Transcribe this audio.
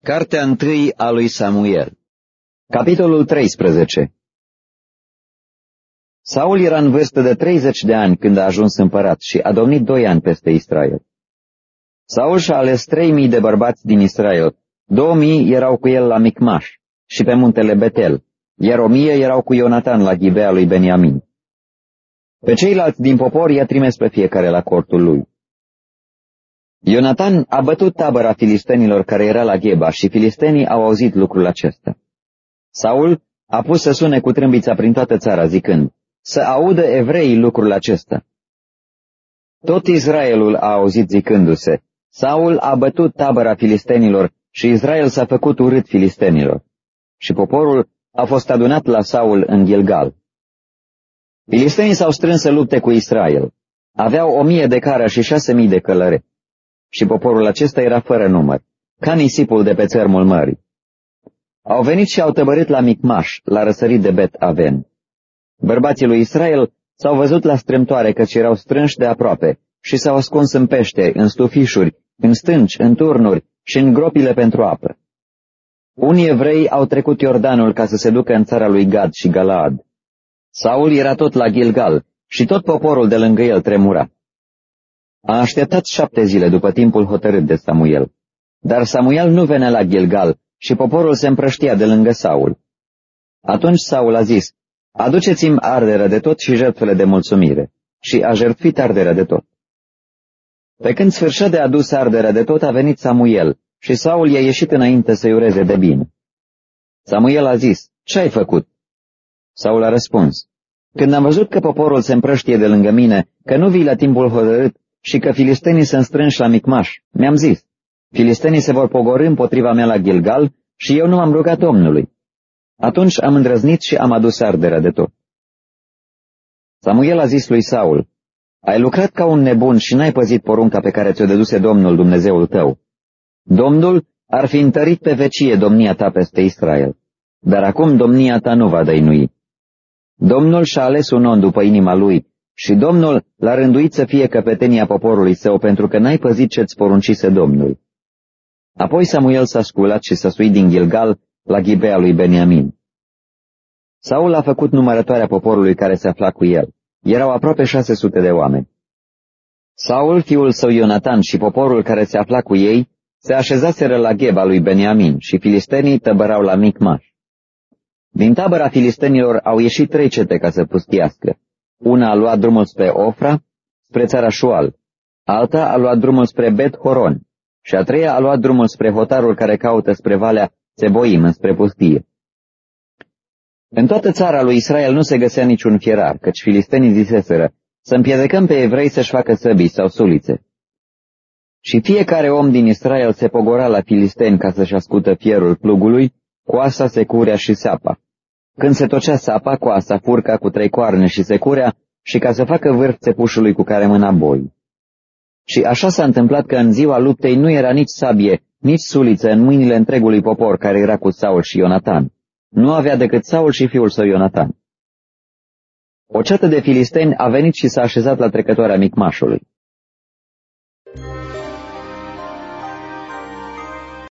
Cartea 1 a lui Samuel. Capitolul 13. Saul era în vârstă de 30 de ani când a ajuns împărat și a domnit 2 ani peste Israel. Saul și-a ales 3000 de bărbați din Israel, 2000 erau cu el la Micmaș și pe muntele Betel, iar 1000 erau cu Ionatan la Ghibea lui Beniamin. Pe ceilalți din popor i-a trimis pe fiecare la cortul lui. Ionatan a bătut tabăra filistenilor care era la Gheba și filistenii au auzit lucrul acesta. Saul a pus să sune cu trâmbița prin toată țara, zicând, să audă evreii lucrul acesta. Tot Israelul a auzit zicându-se, Saul a bătut tabăra filistenilor și Israel s-a făcut urât filistenilor. Și poporul a fost adunat la Saul în Gilgal. Filistenii s-au strâns să lupte cu Israel. Aveau 1000 de cară și 6000 de călăreți. Și poporul acesta era fără număr, ca nisipul de pe țărmul mării. Au venit și au tăbărit la Micmaș, la răsărit de Bet Aven. Bărbații lui Israel s-au văzut la strâmtoare căci erau strânși de aproape și s-au ascuns în pește, în stufișuri, în stânci, în turnuri și în gropile pentru apă. Unii evrei au trecut Iordanul ca să se ducă în țara lui Gad și Galaad. Saul era tot la Gilgal și tot poporul de lângă el tremura. A așteptat 7 zile după timpul hotărât de Samuel. Dar Samuel nu venea la Gilgal și poporul se împrăștia de lângă Saul. Atunci Saul a zis, aduceți-mi arderea de tot și jertfele de mulțumire. Și a jertfit arderea de tot. Pe când sfârșea de adus arderea de tot, a venit Samuel și Saul i-a ieșit înainte să-i ureze de bine. Samuel a zis, ce ai făcut? Saul a răspuns, când am văzut că poporul se împrăștie de lângă mine, că nu vii la timpul hotărât și că filistenii sunt strânși la Micmaș, mi-am zis, filistenii se vor pogorî împotriva mea la Gilgal și eu nu m-am rugat Domnului. Atunci am îndrăznit și am adus arderea de tot. Samuel a zis lui Saul, ai lucrat ca un nebun și n-ai păzit porunca pe care ți-o dăduse Domnul Dumnezeul tău. Domnul ar fi întărit pe vecie domnia ta peste Israel, dar acum domnia ta nu va dăinui. Domnul și-a ales un om după inima lui și Domnul l-a rânduit să fie căpetenia poporului său pentru că n-ai păzit ce-ți poruncise Domnul. Apoi Samuel s-a sculat și s-a suit din Gilgal la Ghibea lui Beniamin. Saul a făcut numărătoarea poporului care se afla cu el. Erau aproape 600 de oameni. Saul, fiul său Ionatan și poporul care se afla cu ei se așezaseră la Gheba lui Beniamin și filistenii tăbărau la Micmaș. Din tabăra filistenilor au ieșit 3 cete ca să pustiască. Una a luat drumul spre Ofra, spre țara Șual, alta a luat drumul spre Bet-Horon și a treia a luat drumul spre hotarul care caută spre Valea Țeboim, înspre pustie. În toată țara lui Israel nu se găsea niciun fierar, căci filistenii ziseseră, să împiedecăm pe evrei să-și facă săbii sau sulițe. Și fiecare om din Israel se pogora la filisteni ca să-și ascută fierul plugului, coasa, securea și sapa. Când se tocea sapa, coasa, furca cu 3 coarne și securea, și ca să facă vârf țepușului cu care mâna boi. Și așa s-a întâmplat că în ziua luptei nu era nici sabie, nici suliță în mâinile întregului popor care era cu Saul și Ionatan. Nu avea decât Saul și fiul său Ionatan. O ceată de filisteni a venit și s-a așezat la trecătoarea Micmașului.